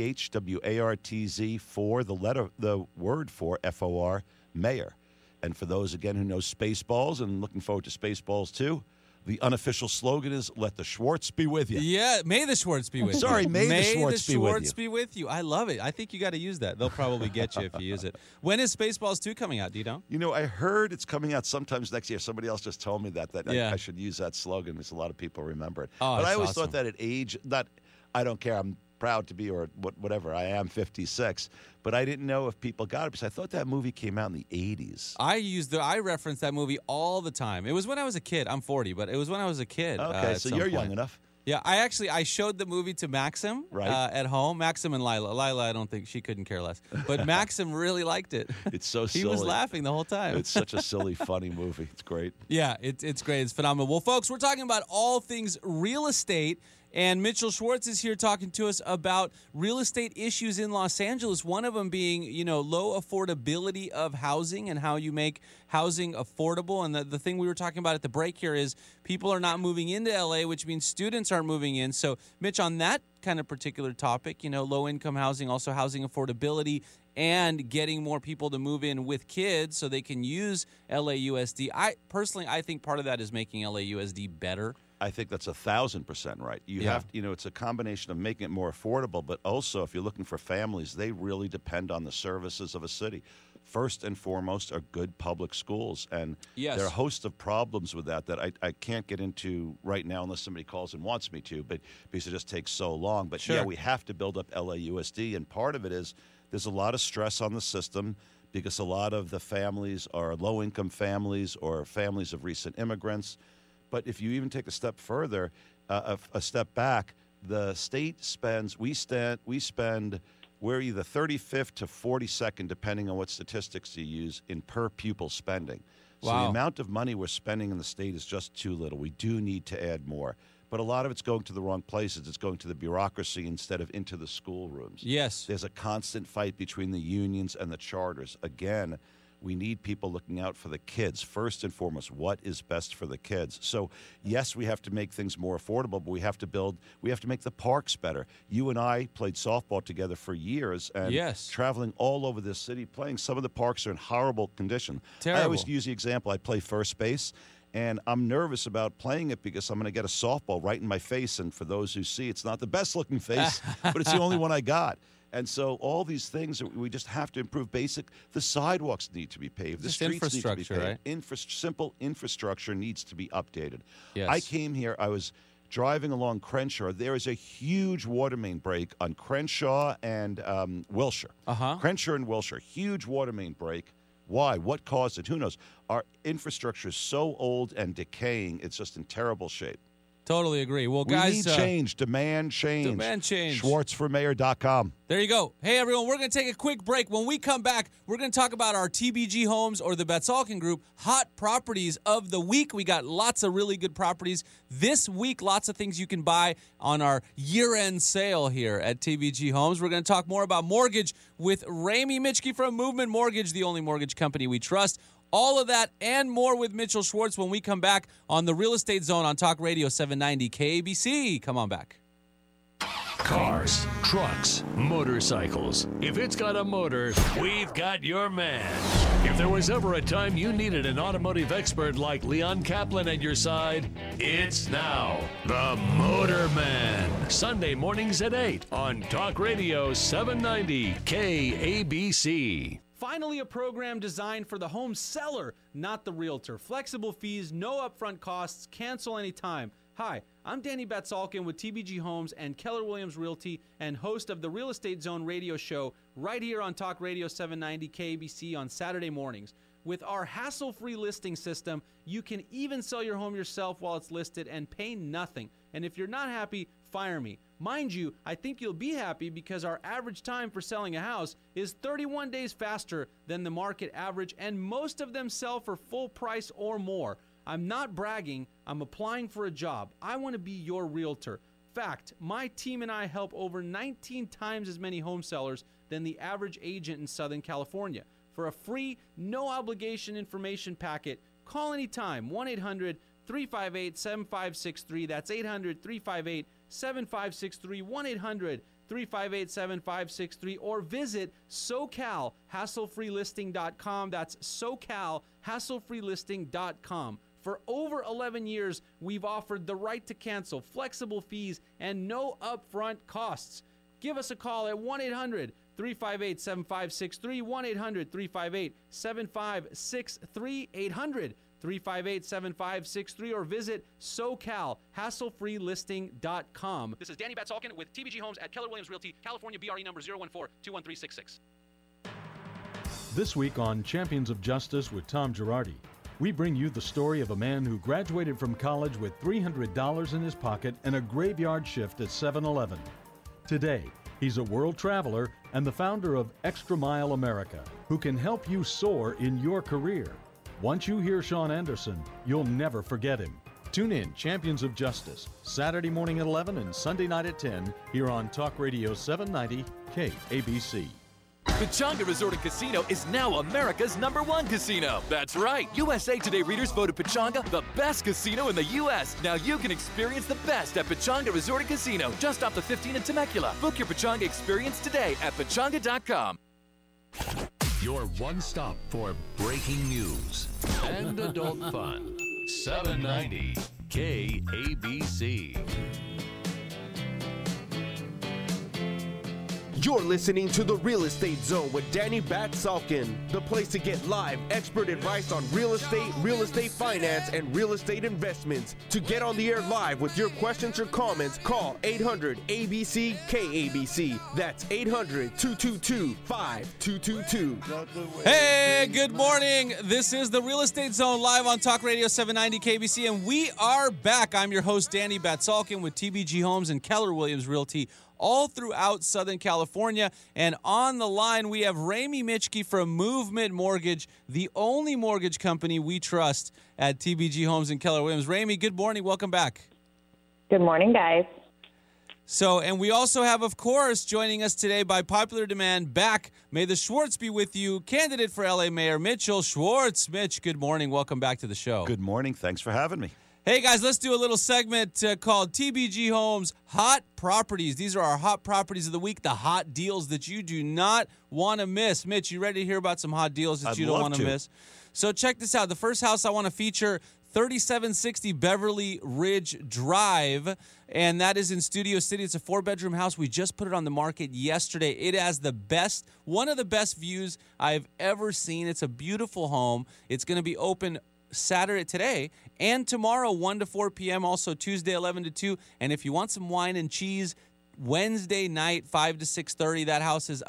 SCHWARTZ for the word for FOR, Mayor. And for those, again, who know Spaceballs and looking forward to Spaceballs too, the unofficial slogan is, let the Schwartz be with you. Yeah, may the Schwartz be with you. Sorry, may the Schwartz be with you. I love it. I think you got to use that. They'll probably get you if you use it. When is Spaceballs 2 coming out? Do you know? I heard it's coming out sometimes next year. Somebody else just told me that I should use that slogan because a lot of people remember it. Oh, but I always thought that at age, I don't care. I'm proud to be, or whatever. I am 56, but I didn't know if people got it because I thought that movie came out in the 80s. I reference that movie all the time. It was when I was a kid. I'm 40, but it was when I was a kid. Okay, so you're young enough. Yeah, I showed the movie to Maxim at home. Maxim and Lila. Lila, I don't think she couldn't care less. But Maxim really liked it. It's so silly. He was laughing the whole time. It's such a silly, funny movie. It's great. Yeah, it's great. It's phenomenal. Well, folks, we're talking about all things real estate. And Mitchell Schwartz is here talking to us about real estate issues in Los Angeles, one of them being, low affordability of housing and how you make housing affordable. And the thing we were talking about at the break here is people are not moving into L.A., which means students aren't moving in. So, Mitch, on that kind of particular topic, low-income housing, also housing affordability, and getting more people to move in with kids so they can use LAUSD. I think part of that is making LAUSD better. I think that's 1,000% right. You have to, it's a combination of making it more affordable, but also if you're looking for families, they really depend on the services of a city. First and foremost are good public schools, and there are a host of problems with that I can't get into right now unless somebody calls and wants me to, but because it just takes so long. But we have to build up LAUSD, and part of it is there's a lot of stress on the system because a lot of the families are low-income families or families of recent immigrants. But if you even take a step further, a step back, the state spends, we're either 35th to 42nd, depending on what statistics you use, in per pupil spending. So the amount of money we're spending in the state is just too little. We do need to add more. But a lot of it's going to the wrong places. It's going to the bureaucracy instead of into the schoolrooms. Yes. There's a constant fight between the unions and the charters. Again, we need people looking out for the kids. First and foremost, what is best for the kids? So, yes, we have to make things more affordable, but we have to make the parks better. You and I played softball together for years, and traveling all over this city playing. Some of the parks are in horrible condition. Terrible. I always use the example, I play first base, and I'm nervous about playing it because I'm going to get a softball right in my face, and for those who see, it's not the best-looking face, but it's the only one I got. And so all these things, we just have to improve the sidewalks need to be paved. The streets need to be paved. Right? Simple infrastructure needs to be updated. Yes. I came here, I was driving along Crenshaw. There is a huge water main break on Crenshaw and Wilshire. Crenshaw and Wilshire, huge water main break. Why? What caused it? Who knows? Our infrastructure is so old and decaying, it's just in terrible shape. Totally agree. Well, guys, we need change. Demand change. Demand change. SchwartzForMayor.com. There you go. Hey, everyone, we're going to take a quick break. When we come back, we're going to talk about our TBG Homes or the Betsalkin Group hot properties of the week. We got lots of really good properties this week. Lots of things you can buy on our year-end sale here at TBG Homes. We're going to talk more about mortgage with Ramey Mitchke from Movement Mortgage, the only mortgage company we trust. All of that and more with Mitchell Schwartz when we come back on the Real Estate Zone on Talk Radio 790 KABC. Come on back. Cars, trucks, motorcycles. If it's got a motor, we've got your man. If there was ever a time you needed an automotive expert like Leon Kaplan at your side, it's now. The Motor Man. Sunday mornings at 8 on Talk Radio 790 KABC. Finally, a program designed for the home seller, not the realtor. Flexible fees, no upfront costs, cancel anytime. Hi, I'm Danny Betsalkin with TBG Homes and Keller Williams Realty and host of the Real Estate Zone radio show right here on Talk Radio 790 KABC on Saturday mornings. With our hassle-free listing system, you can even sell your home yourself while it's listed and pay nothing. And if you're not happy, fire me. Mind you, I think you'll be happy because our average time for selling a house is 31 days faster than the market average, and most of them sell for full price or more. I'm not bragging. I'm applying for a job. I want to be your realtor. Fact, my team and I help over 19 times as many home sellers than the average agent in Southern California. For a free, no-obligation information packet, call anytime, 1-800-358-7563. That's 800-358-7563, 1-800-358-7563, or visit SoCalHassleFreeListing.com. That's SoCalHassleFreeListing.com. For over 11 years, we've offered the right to cancel, flexible fees, and no upfront costs. Give us a call at 1-800-358-7563, 1-800-358-7563, 800-358-7563, or visit SoCalHassleFreeListing.com. This is Danny Betsalkin with TBG Homes at Keller Williams Realty, California, BRE number 014-21366. This week on Champions of Justice with Tom Girardi, we bring you the story of a man who graduated from college with $300 in his pocket and a graveyard shift at 7-Eleven. Today, he's a world traveler and the founder of Extra Mile America, who can help you soar in your career. Once you hear Sean Anderson, you'll never forget him. Tune in, Champions of Justice, Saturday morning at 11 and Sunday night at 10 here on Talk Radio 790 KABC. Pechanga Resort and Casino is now America's #1 casino. That's right. USA Today readers voted Pechanga the best casino in the U.S. Now you can experience the best at Pechanga Resort and Casino, just off the 15 in Temecula. Book your Pechanga experience today at pechanga.com. Your one stop for breaking news and adult fun. 790 KABC. You're listening to The Real Estate Zone with Danny Bat-Salkin, the place to get live expert advice on real estate finance, and real estate investments. To get on the air live with your questions or comments, call 800-ABC-KABC. That's 800-222-5222. Hey, good morning. This is The Real Estate Zone live on Talk Radio 790 KBC, and we are back. I'm your host, Danny Bat-Salkin, with TBG Homes and Keller Williams Realty, all throughout Southern California. And on the line, we have Ramey Mitschke from Movement Mortgage, the only mortgage company we trust at TBG Homes and Keller Williams. Ramey, good morning. Welcome back. Good morning, guys. So, and we also have, of course, joining us today by popular demand, back, may the Schwartz be with you, candidate for LA Mayor Mitchell Schwartz. Mitch, good morning. Welcome back to the show. Good morning. Thanks for having me. Hey, guys, let's do a little segment called TBG Homes Hot Properties. These are our hot properties of the week, the hot deals that you do not want to miss. Mitch, you ready to hear about some hot deals that you don't want to miss? So check this out. The first house I want to feature, 3760 Beverly Ridge Drive, and that is in Studio City. It's a 4-bedroom house. We just put it on the market yesterday. It has one of the best views I've ever seen. It's a beautiful home. It's going to be open Saturday today and tomorrow 1 to 4 p.m. Also Tuesday 11 to 2. And if you want some wine and cheese, Wednesday night 5 to 6:30. That house is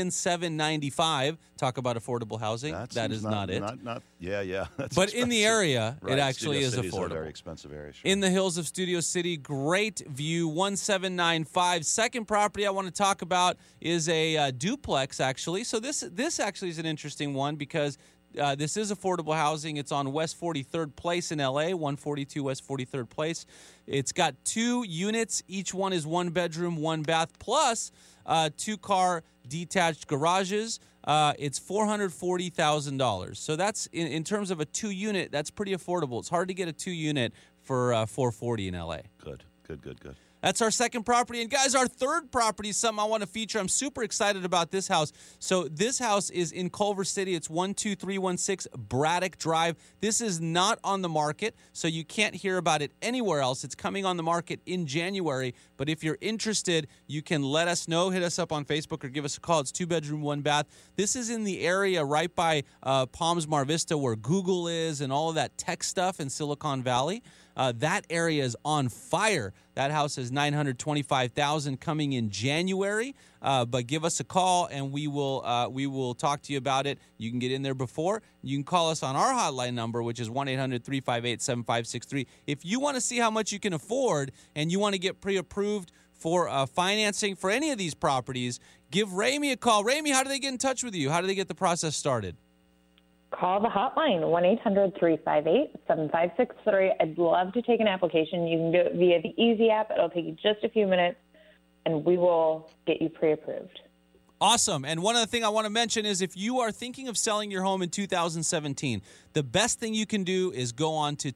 $1,795,000. Talk about affordable housing. That is not it. Yeah. That's but expensive. In the area, right. it actually Studio is City's affordable. A very expensive area. Sure. In the hills of Studio City, great view, 1795. Second property I want to talk about is a duplex, actually. So this actually is an interesting one because this is affordable housing. It's on West 43rd Place in L.A., 142 West 43rd Place. It's got 2 units. Each one is 1 bedroom, 1 bath, plus 2-car detached garages. It's $440,000. So that's, in terms of a 2-unit, that's pretty affordable. It's hard to get a 2-unit for $440,000 in L.A. Good. That's our second property. And, guys, our third property is something I want to feature. I'm super excited about this house. So this house is in Culver City. It's 12316 Braddock Drive. This is not on the market, so you can't hear about it anywhere else. It's coming on the market in January. But if you're interested, you can let us know. Hit us up on Facebook or give us a call. It's 2-bedroom, 1 bath. This is in the area right by Palms Mar Vista where Google is and all of that tech stuff in Silicon Valley. That area is on fire. That house is $925,000 coming in January. But give us a call and we will talk to you about it. You can get in there before. You can call us on our hotline number, which is 1-800-358-7563. If you want to see how much you can afford and you want to get pre-approved for financing for any of these properties, give Ramey a call. Ramey, how do they get in touch with you? How do they get the process started? Call the hotline, 1-800-358-7563. I'd love to take an application. You can do it via the Easy app. It'll take you just a few minutes, and we will get you pre-approved. Awesome. And one other thing I want to mention is if you are thinking of selling your home in 2017, the best thing you can do is go on to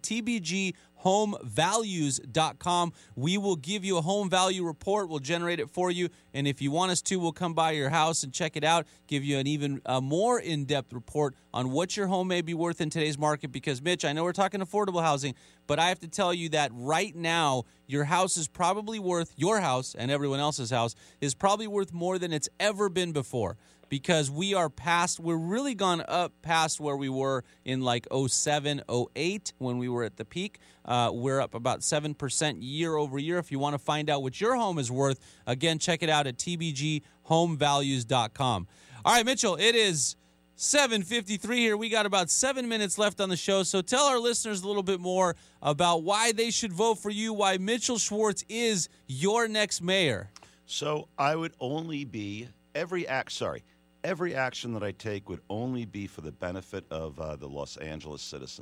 tbghomevalues.com. We will give you a home value report. We'll generate it for you. And if you want us to, we'll come by your house and check it out, give you an even more in-depth report on what your home may be worth in today's market. Because, Mitch, I know we're talking affordable housing, but I have to tell you that right now, your house is probably worth, your house and everyone else's house is probably worth more than it's ever been before. Because we're really gone up past where we were in like 07, 08 when we were at the peak. We're up about 7% year over year. If you want to find out what your home is worth, again, check it out at tbghomevalues.com. All right, Mitchell, it is 7:53 here. We got about 7 minutes left on the show. So tell our listeners a little bit more about why they should vote for you, why Mitchell Schwartz is your next mayor. So I would only be every action that I take would only be for the benefit of the Los Angeles citizens.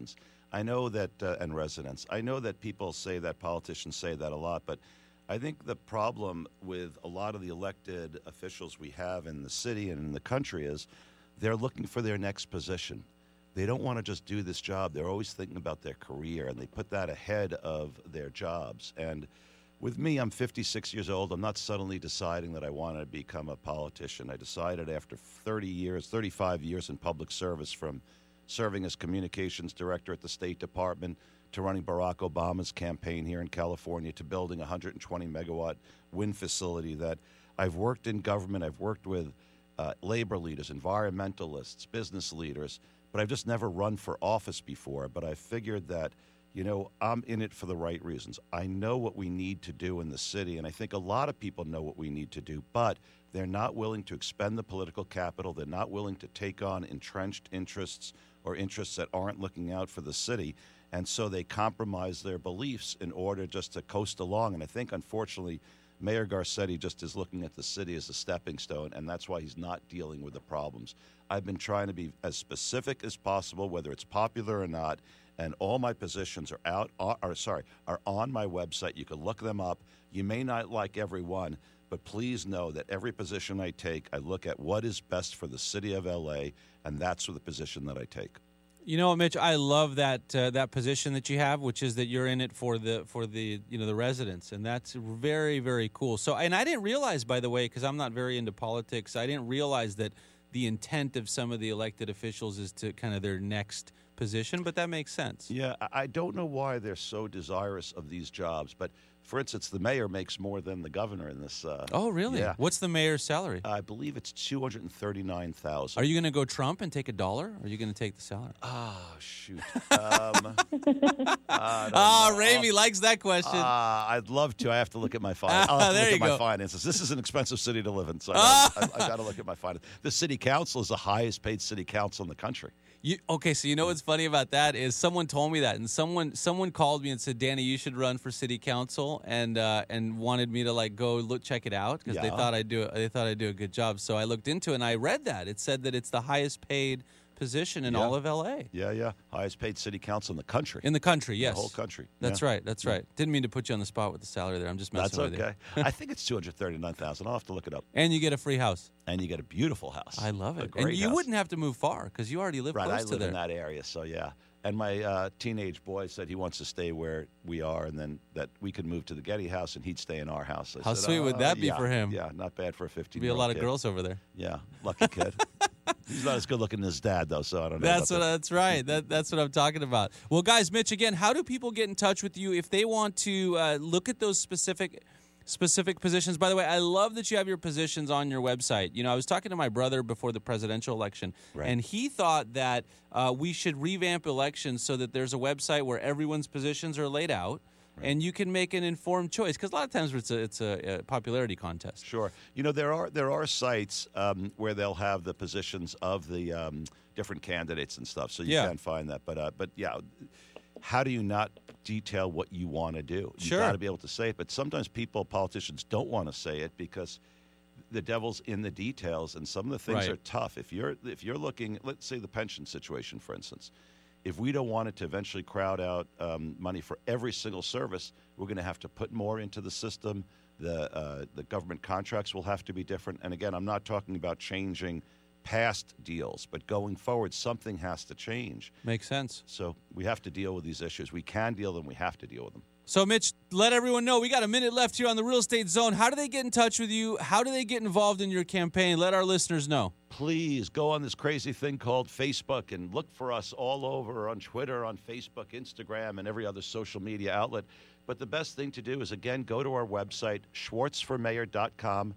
I know that, and residents, I know that people say that, politicians say that a lot, but I think the problem with a lot of the elected officials we have in the city and in the country is they're looking for their next position. They don't want to just do this job. They're always thinking about their career, and they put that ahead of their jobs. And with me, I'm 56 years old. I'm not suddenly deciding that I want to become a politician. I decided after 35 years in public service, from serving as communications director at the State Department to running Barack Obama's campaign here in California to building a 120-megawatt wind facility, that I've worked in government. I've worked with labor leaders, environmentalists, business leaders, but I've just never run for office before. But I figured that, I'm in it for the right reasons. I know what we need to do in the city, and I think a lot of people know what we need to do, but they're not willing to expend the political capital. They're not willing to take on entrenched interests or interests that aren't looking out for the city. And so they compromise their beliefs in order just to coast along. And I think, unfortunately, Mayor Garcetti just is looking at the city as a stepping stone, and that's why he's not dealing with the problems. I've been trying to be as specific as possible, whether it's popular or not, and all my positions are on my website. You can look them up. You may not like every one, but please know that every position I take, I look at what is best for the city of L.A., and that's the position that I take. You know, Mitch, I love that that position that you have, which is that you're in it for the the residents, and that's very, very cool. So, and I didn't realize, by the way, because I'm not very into politics, I didn't realize that the intent of some of the elected officials is to kind of their next position, but that makes sense. Yeah, I don't know why they're so desirous of these jobs, but for instance, the mayor makes more than the governor in this. Oh, really? Yeah. What's the mayor's salary? I believe it's $239,000. Are you going to go Trump and take $1, or are you going to take the salary? Oh, shoot. Ramey likes that question. I'd love to. I have to look at my finances. I'll have to look at my finances. This is an expensive city to live in, so I got to look at my finances. The city council is the highest paid city council in the country. So you know what's funny about that is someone told me that, and someone called me and said, Danny, you should run for city council, and wanted me to go check it out because they thought I'd do a good job. So I looked into it and I read that it said that it's the highest paid position in all of LA. Yeah. Highest paid city council in the country. In the country, yes. The whole country. That's right. That's right. Didn't mean to put you on the spot with the salary there. I'm just messing with you. That's okay. I think it's $239,000. I'll have to look it up. And you get a free house. And you get a beautiful house. I love it. A great and you house. wouldn't have to move far because you already live close to there. Right, I live in that area, so yeah. And my teenage boy said he wants to stay where we are, and then that we could move to the Getty house and he'd stay in our house. How sweet would that be for him? Yeah, not bad for a 15-year-old Be a lot of girls over there. Yeah, lucky kid. He's not as good looking as Dad, though, so I don't know. That's right. That's what I'm talking about. Well, guys, Mitch, again, how do people get in touch with you if they want to look at those specific positions? By the way, I love that you have your positions on your website. I was talking to my brother before the presidential election, and he thought that we should revamp elections so that there's a website where everyone's positions are laid out. And you can make an informed choice because a lot of times it's a popularity contest. Sure, there are sites where they'll have the positions of the different candidates and stuff, so you can find that. But yeah, how do you not detail what you want to do? You got to be able to say it. But sometimes politicians don't want to say it because the devil's in the details, and some of the things are tough. If you're looking, let's say the pension situation, for instance. If we don't want it to eventually crowd out money for every single service, we're going to have to put more into the system. The government contracts will have to be different. And again, I'm not talking about changing past deals, but going forward, something has to change. Makes sense. So we have to deal with these issues. We can deal with them. We have to deal with them. So, Mitch, let everyone know. We got a minute left here on the Real Estate Zone. How do they get in touch with you? How do they get involved in your campaign? Let our listeners know. Please go on this crazy thing called Facebook and look for us all over on Twitter, on Facebook, Instagram, and every other social media outlet. But the best thing to do is, again, go to our website, schwartzformayor.com,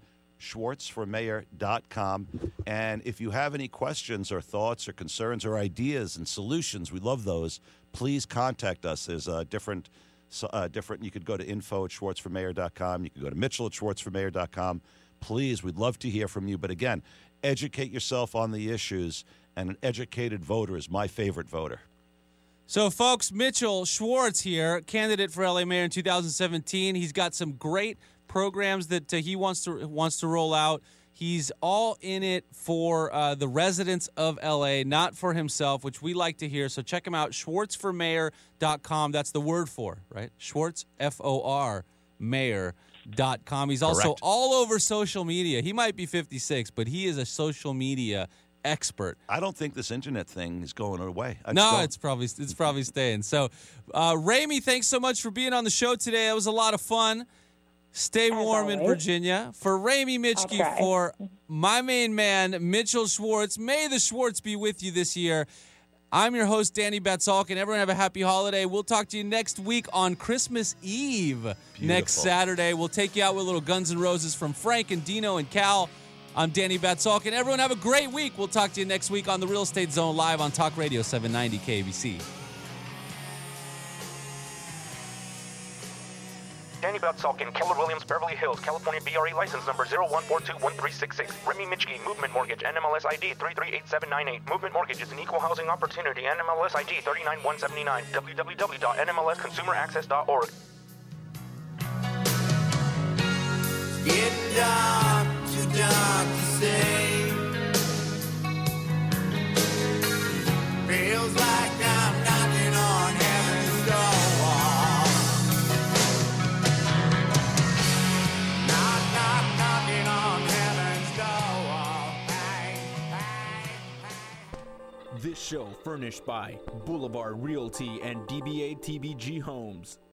schwartzformayor.com. And if you have any questions or thoughts or concerns or ideas and solutions, we love those, please contact us. There's different. You could go to info@schwartzformayor.com. You could go to Mitchell@schwartzformayor.com. Please, we'd love to hear from you. But again, educate yourself on the issues, and an educated voter is my favorite voter. So, folks, Mitchell Schwartz here, candidate for LA Mayor in 2017. He's got some great programs that he wants to roll out. He's all in it for the residents of L.A., not for himself, which we like to hear. So check him out, schwartzformayor.com. That's the word for, right? Schwartz, F-O-R, mayor.com. He's also Correct. all over social media. He might be 56, but he is a social media expert. I don't think this internet thing is going away. It's probably staying. So, Ramey, thanks so much for being on the show today. It was a lot of fun. Stay warm in Virginia. For Ramey Mitschke, for my main man, Mitchell Schwartz, may the Schwartz be with you this year. I'm your host, Danny Batsalkin. Everyone have a happy holiday. We'll talk to you next week on Christmas Eve. Next Saturday. We'll take you out with a little Guns N' Roses from Frank and Dino and Cal. I'm Danny Batsalkin. Everyone have a great week. We'll talk to you next week on the Real Estate Zone live on Talk Radio 790 KBC. Danny Batsalkin, Keller Williams, Beverly Hills, California, BRE license number 01421366. Remy Mitschke, Movement Mortgage, NMLS ID 338798. Movement Mortgage is an equal housing opportunity. NMLS ID 39179. www.nmlsconsumeraccess.org. Getting dark, too dark to say. Feels like I'm knocking on heaven's door. Knocking on heaven's door. This show furnished by Boulevard Realty and DBA TBG Homes.